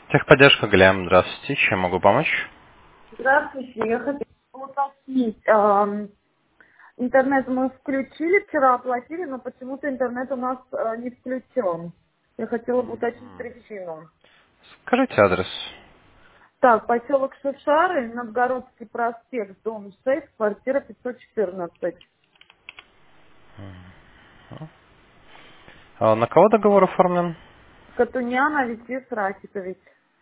Техподдержка Глям, здравствуйте, чем могу помочь? Здравствуйте, я хотела уточнить. Интернет мы включили, вчера оплатили, но почему-то интернет у нас не включен. Я хотела бы уточнить причину. Скажите адрес. Так, поселок Шишары, Новгородский проспект, дом 6, квартира 514. На кого договор оформлен? Катунян Алексей Рафикович.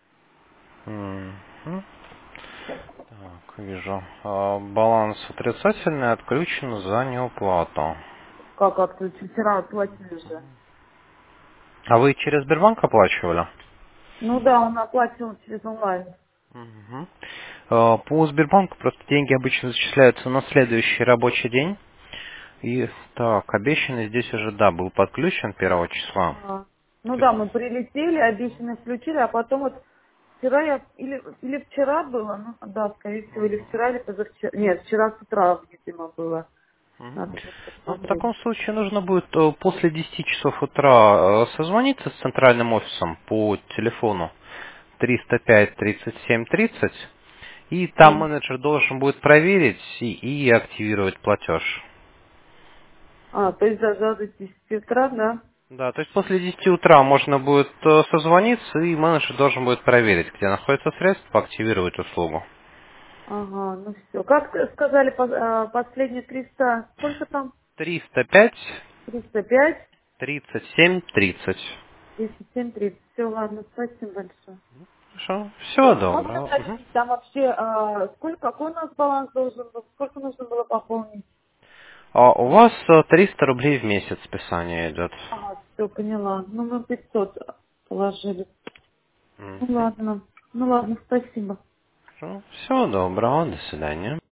Мгм. Так, вижу. Баланс отрицательный, отключен за неуплату. Как отключить? Вчера оплатили же. А вы через Сбербанк оплачивали? Ну да, он оплатил через онлайн. Мгм. По Сбербанку просто деньги обычно зачисляются на следующий рабочий день. И так, обещанный здесь уже, да, был подключен 1 числа. А, ну То да, есть, мы прилетели, обещанно включили, а потом вот вчера я, или вчера было, ну да, скорее всего, или вчера, или позавчера, нет, вчера с утра, видимо, было, мгм. надо будет Ну, в посмотреть. таком случае нужно будет после 10 часов утра созвониться с центральным офисом по телефону 305-37-30, и там А, менеджер должен будет проверить и активировать платеж. то есть даже до 10 утра, да? Да, то есть после 10 утра можно будет созвониться, и менеджер должен будет проверить, где находится средство, активировать услугу. Ага, ну все. Как сказали, последние 300, сколько там? 305 305, 37-30. 37, 30. Все, ладно, спасибо большое. Хорошо, всего Можно доброго. Мгм. уточнить, там вообще, сколько, какой у нас баланс должен был, сколько нужно было пополнить? У вас 300 рублей в месяц списание идет. Ага, все, поняла. Ну, мы 500 положили. Ну, Мгм. ладно. Ну, ладно, спасибо. Всего доброго, до свидания.